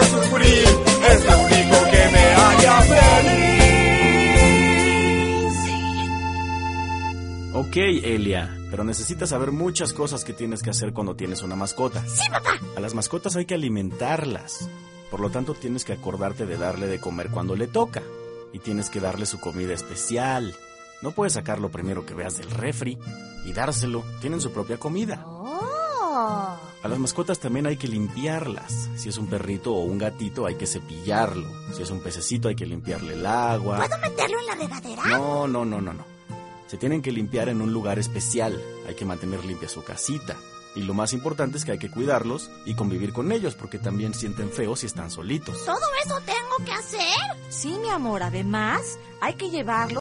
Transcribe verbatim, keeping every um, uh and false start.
sufrir, es lo único que me haría feliz. Ok, Elia, pero necesitas saber muchas cosas que tienes que hacer cuando tienes una mascota. ¡Sí, papá! A las mascotas hay que alimentarlas. Por lo tanto, tienes que acordarte de darle de comer cuando le toca. Y tienes que darle su comida especial. No puedes sacar lo primero que veas del refri y dárselo. Tienen su propia comida. ¡Oh! A las mascotas también hay que limpiarlas. Si es un perrito o un gatito, hay que cepillarlo. Si es un pececito, hay que limpiarle el agua. ¿Puedo meterlo en la regadera? No, no, no, no, no. Se tienen que limpiar en un lugar especial. Hay que mantener limpia su casita. Y lo más importante es que hay que cuidarlos y convivir con ellos, porque también sienten feo si están solitos. ¿Todo eso tengo que hacer? Sí, mi amor, además hay que llevarlo